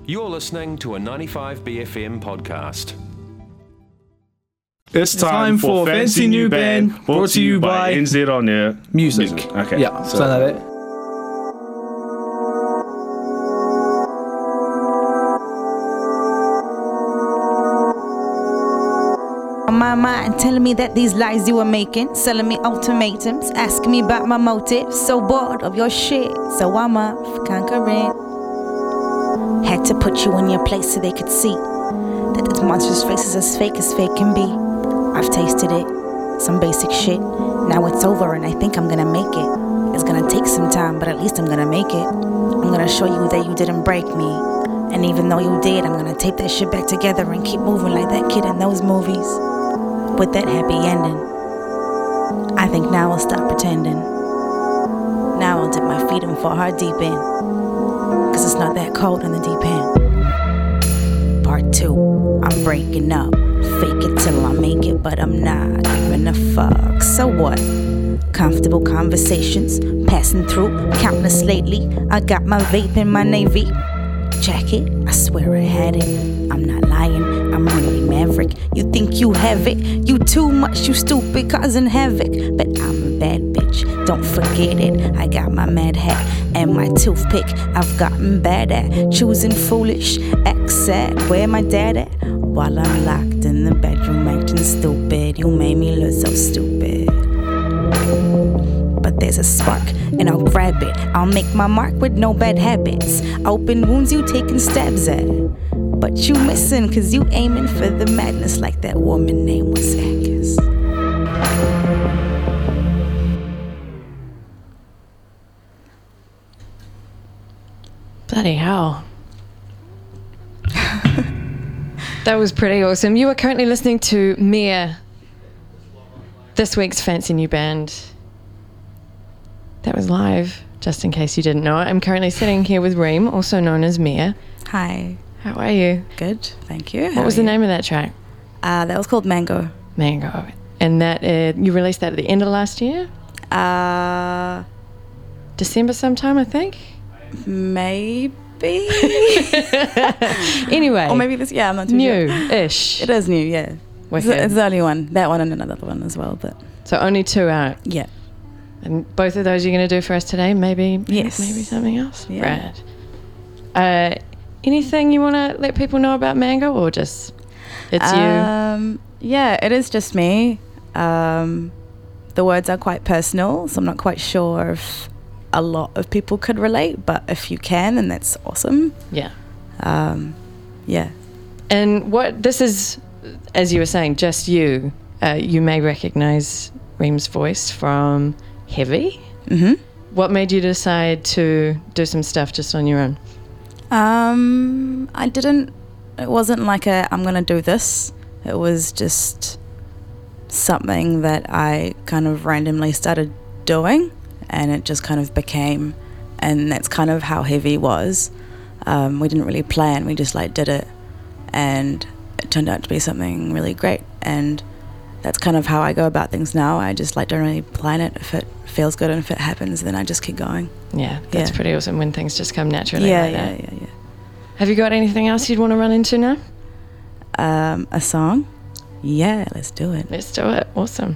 You're listening to a 95BFM podcast. It's time for Fancy New Band, brought to you by NZ On Air Music. Okay. Yeah, so like that. On my mind, telling me that these lies you were making, selling me ultimatums, asking me about my motives. So bored of your shit, so I'm off conquering. Had to put you in your place so they could see that this monstrous face is as fake can be. I've tasted it, some basic shit. Now it's over and I think I'm gonna make it. It's gonna take some time, but at least I'm gonna make it. I'm gonna show you that you didn't break me. And even though you did, I'm gonna tape that shit back together and keep moving like that kid in those movies with that happy ending. I think now I'll stop pretending. Now I'll dip my feet in for hard deep in, 'cause it's not that cold in the deep end. Part 2, I'm breaking up. Fake it till I make it, but I'm not giving a fuck. So what? Comfortable conversations, passing through, countless lately. I got my vape in my navy jacket, I swear I had it. I'm not lying, I'm really maverick. You think you have it, you too much, you stupid, causing havoc. But I'm a bad bitch, don't forget it. I got my mad hat and my toothpick. I've gotten bad at choosing foolish, act sad, where my dad at? While I'm locked in the bedroom acting stupid. You made me look so stupid. But there's a spark and I'll grab it. I'll make my mark with no bad habits. Open wounds you taking stabs at. But you missing 'cause you aiming for the madness like that woman name was Angus. Bloody hell. That was pretty awesome. You are currently listening to Mia, this week's Fancy New Band. That was live, just in case you didn't know it. I'm currently sitting here with Reem, also known as Mia. Hi. How are you? Good, thank you. What was the name of that track? That was called Mango. Mango. And that you released that at the end of last year? December sometime, I think? Maybe. Anyway. Or maybe this, yeah, I'm not too sure. New-ish. It is new, yeah. Wicked. It's the only one. That one and another one as well, but. So only 2 out. Yeah. And both of those you're going to do for us today? Maybe Yes. Maybe something else? Yeah. Rad. Anything you want to let people know about Mango, or just it's you? Yeah, it is just me. The words are quite personal, so I'm not quite sure if a lot of people could relate, but if you can, then that's awesome. Yeah. Yeah. And what this is, as you were saying, just you. You may recognize Reem's voice from Heavy. Mm-hmm. What made you decide to do some stuff just on your own? It wasn't like I'm going to do this. It was just something that I kind of randomly started doing, and it just kind of became, and that's kind of how Heavy was. We didn't really plan, we just did it, and it turned out to be something really great, and that's kind of how I go about things now. I just don't really plan it. If it feels good and if it happens, then I just keep going. Yeah, that's pretty awesome when things just come naturally like that. Yeah. Have you got anything else you'd want to run into now? A song? Yeah, let's do it. Let's do it. Awesome.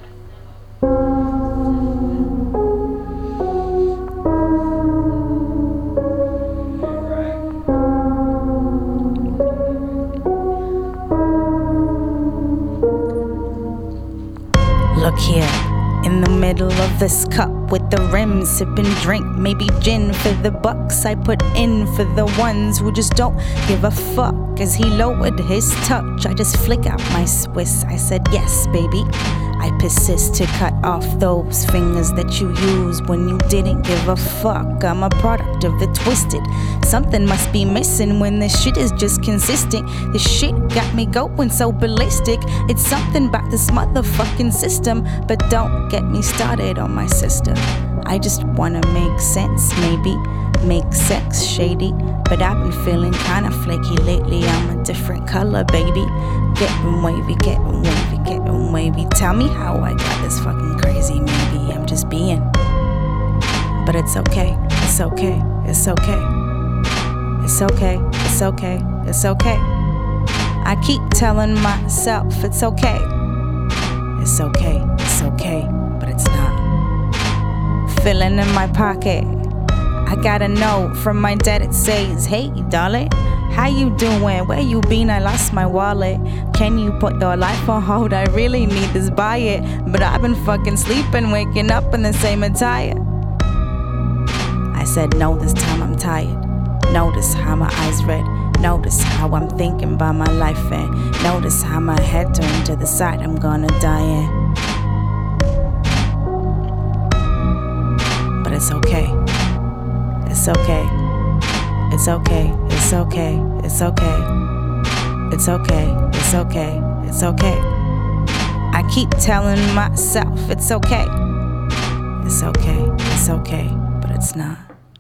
Look here, in the middle of this cup with the rim, sipping drink, maybe gin for the bucks I put in for the ones who just don't give a fuck. As he lowered his touch, I just flick out my Swiss. I said, yes, baby. I persist to cut off those fingers that you used when you didn't give a fuck. I'm a product of the twisted. Something must be missing when this shit is just consistent. This shit got me going so ballistic. It's something about this motherfucking system. But don't get me started on my sister. I just wanna make sense, maybe. Make sex shady. But I've been feeling kinda flaky lately. I'm a different color, baby. Getting wavy, getting wavy, getting wavy. Tell me how I got this fucking crazy. Maybe I'm just being. But it's okay, it's okay, it's okay. It's okay, it's it's okay, it's okay. I keep telling myself it's okay. It's okay, it's okay, but it's not. Feeling in my pocket, I got a note from my dad. It says, hey, darling, how you doing? Where you been? I lost my wallet. Can you put your life on hold? I really need this, buy it. But I've been fucking sleeping, waking up in the same attire. I said, no, this time I'm tired. Notice how my eyes red. Notice how I'm thinking about my life, and notice how my head turned to the side I'm gonna die in. But it's okay. It's okay. It's okay. It's okay. It's okay. It's okay. It's okay. It's okay. I keep telling myself it's okay. It's okay. It's okay. But it's not.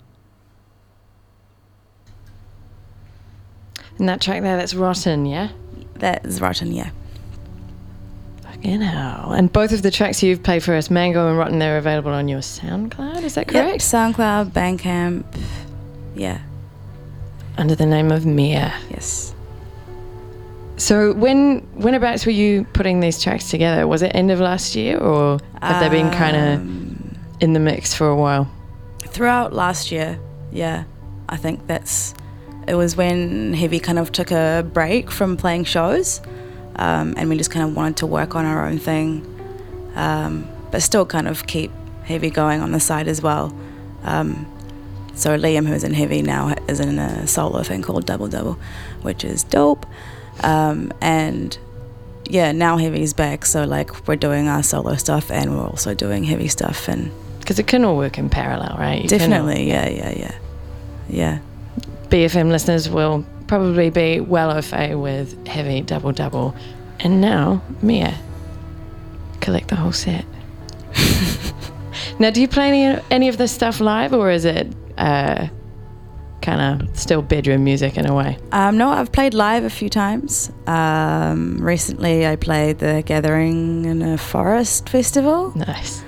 And that track there, that's Rotten, yeah? That is Rotten, yeah. Fucking hell. And both of the tracks you've played for us, Mango and Rotten, they're available on your SoundCloud, is that correct? Yep, SoundCloud, Bandcamp, yeah. Under the name of Mia. Yes. So whenabouts were you putting these tracks together? Was it end of last year, or have they been kind of in the mix for a while? Throughout last year, yeah. I think it was when Heavy kind of took a break from playing shows, and we just kind of wanted to work on our own thing, but still kind of keep Heavy going on the side as well. So Liam, who's in Heavy now, is in a solo thing called Double Double, which is dope. And yeah, now Heavy's back, so like we're doing our solo stuff and we're also doing Heavy stuff, and because it can all work in parallel, right? You definitely, yeah. BFM listeners will probably be well au fait with Heavy, Double Double, and now Mia. Collect the whole set. Now, do you play any of this stuff live, or is it kind of still bedroom music in a way? No, I've played live a few times. Recently I played the Gathering in a Forest festival. Nice.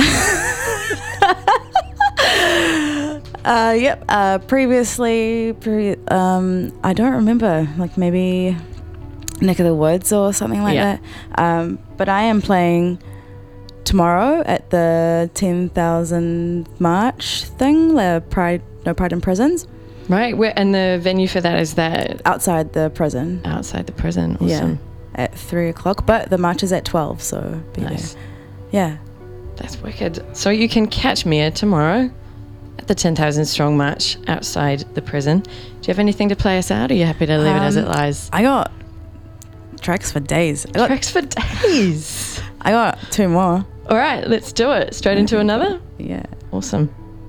Previously, I don't remember, like maybe Neck of the Woods or something like that. But I am playing tomorrow at the 10,000 March thing, the No Pride in Prisons. Right, and the venue for that is that? Outside the prison. Outside the prison, awesome. Yeah, at 3:00, but the march is at 12, so be nice. there. Yeah. That's wicked. So you can catch Mia tomorrow at the 10,000 Strong March outside the prison. Do you have anything to play us out, or are you happy to leave it as it lies? I got tracks for days. Tracks for days? I got 2 more. All right, let's do it. Straight into another? Yeah. Awesome.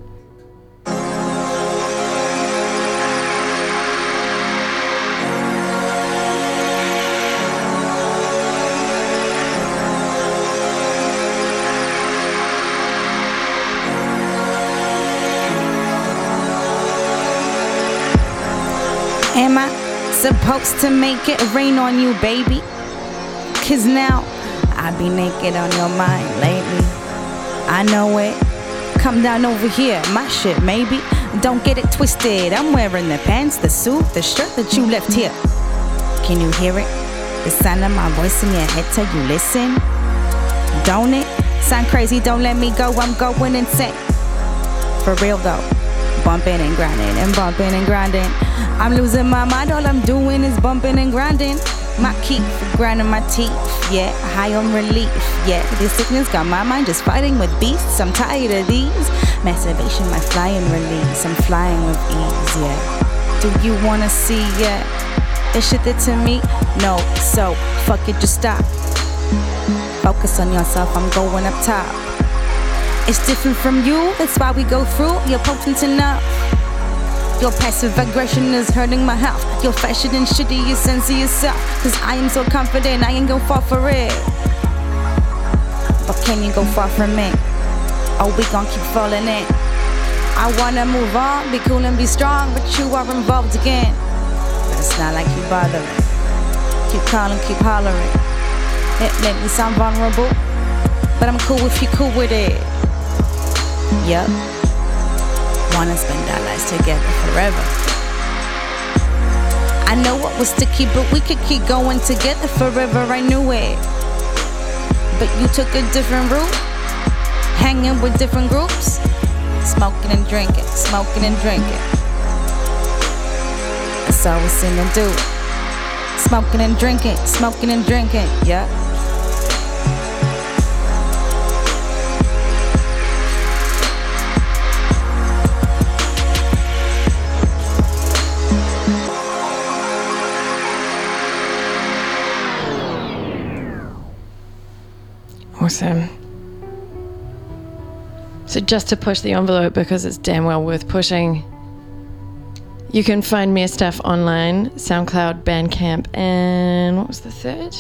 Am I supposed to make it rain on you, baby? 'Cause now I be naked on your mind lately. I know it. Come down over here, my shit, maybe. Don't get it twisted. I'm wearing the pants, the suit, the shirt that you left here. Can you hear it? The sound of my voice in your head till you listen. Don't it? Sound crazy, don't let me go, I'm going insane. For real though. Bumping and grinding and bumping and grinding. I'm losing my mind, all I'm doing is bumping and grinding. My keep grinding my teeth, yeah, high on relief, yeah. This sickness got my mind just fighting with beasts. I'm tired of these. Masturbation, my flying release. I'm flying with ease, yeah. Do you wanna see, yeah, the shit that to me? No, so fuck it, just stop. Focus on yourself, I'm going up top. It's different from you, that's why we go through. You're potent enough. Your passive aggression is hurting my health. Your fashion and shitty, you censor yourself. 'Cause I am so confident, I ain't go far for it. But can you go far from me? Or we gon' keep falling in? I wanna move on, be cool and be strong, but you are involved again. But it's not like you bothering. Keep calling, keep hollering. It make me sound vulnerable, but I'm cool if you're cool with it. Yup. Wanna spend our lives together forever. I know it was sticky, but we could keep going together forever, I knew it. But you took a different route, hanging with different groups, smoking and drinking, smoking and drinking. That's all we seem to do. Smoking and drinking, yeah. Awesome. So just to push the envelope, because it's damn well worth pushing, you can find Mere stuff online, SoundCloud, Bandcamp, and what was the third?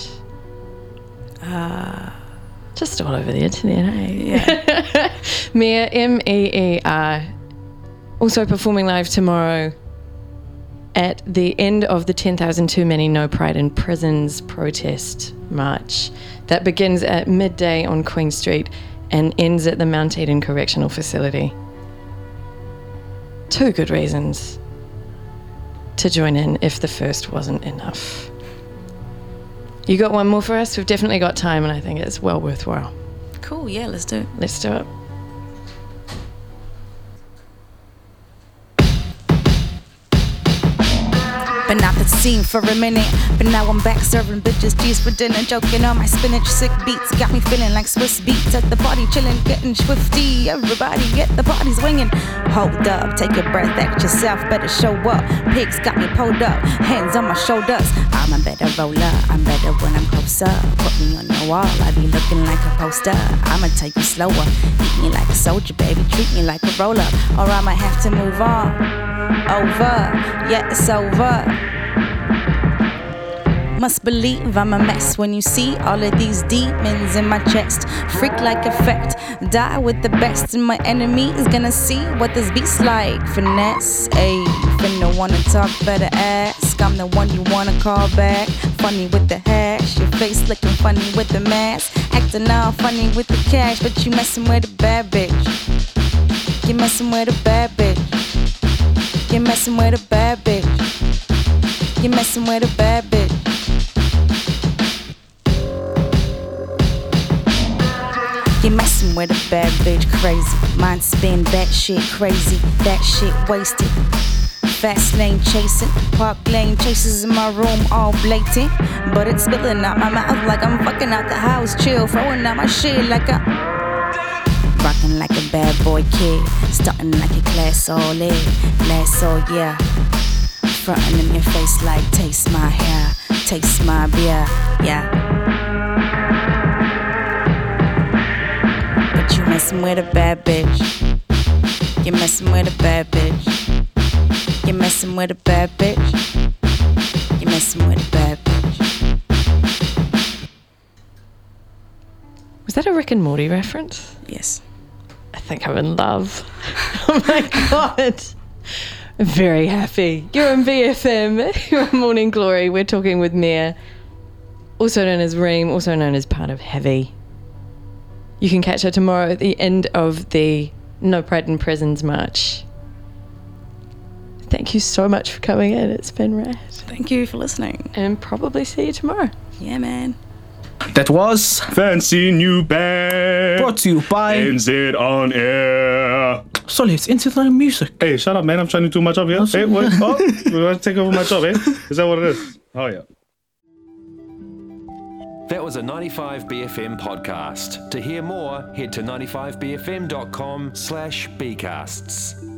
Just all over the internet, eh? Yeah. Mere, MEER. Also performing live tomorrow at the end of the 10,000 Too Many No Pride in Prisons protest march that begins at midday on Queen Street and ends at the Mount Eden Correctional Facility. 2 good reasons to join in if the first wasn't enough. You got one more for us? We've definitely got time, and I think it's well worthwhile. Cool, yeah, let's do it. Let's do it. Been out the scene for a minute, but now I'm back serving bitches G's for dinner, joking on my spinach. Sick beats got me feeling like Swiss beats at the party, chilling, getting swifty. Everybody get the party swinging. Hold up, take a breath, act yourself, better show up. Pigs got me pulled up, hands on my shoulders. I'm a better roller, I'm better when I'm closer. Put me on your wall, I be looking like a poster. I'ma take you slower, eat me like a soldier, baby, treat me like a roller, or I might have to move on. Over, yeah, it's over. Must believe I'm a mess when you see all of these demons in my chest. Freak like effect, die with the best, and my enemy is gonna see what this beast's like. Finesse, ayy, finna wanna talk, better ask. I'm the one you wanna call back. Funny with the hash, your face looking funny with the mask. Acting all funny with the cash, but you messing with a bad bitch. You messing with a bad bitch. You're messing with a bad bitch. You're messing with a bad bitch. You're messing with a bad bitch, crazy. Mind spin, that shit crazy, that shit wasted. Fast lane chasing, park lane chases in my room, all blatant. But it's spilling out my mouth like I'm fucking out the house. Chill, throwing out my shit like a rockin' like a bad boy kid, starting like a class all in, last all yeah. Frontin' in your face like taste my hair, taste my beer, yeah. But you messin' with a bad bitch. You're messin' with a bad bitch. You're messin' with a bad bitch. You're messin' with a bad bitch. Was that a Rick and Morty reference? Yes. I think I'm in love. Oh my God. I'm very happy. You're on BFM. You're on Morning Glory. We're talking with Mere, also known as Reem, also known as part of Heavy. You can catch her tomorrow at the end of the No Pride in Prisons march. Thank you so much for coming in. It's been rad. Thank you for listening. And probably see you tomorrow. Yeah, man. That was Fancy New Band. brought to you by NZ on air. Solly. It's into the music. Hey, shut up, man. I'm trying to do my job here. Hey, what? Oh, you want to take over my job, eh? Is that what it is? Oh, yeah. That was a 95BFM podcast. To hear more, head to 95bfm.com/bcasts.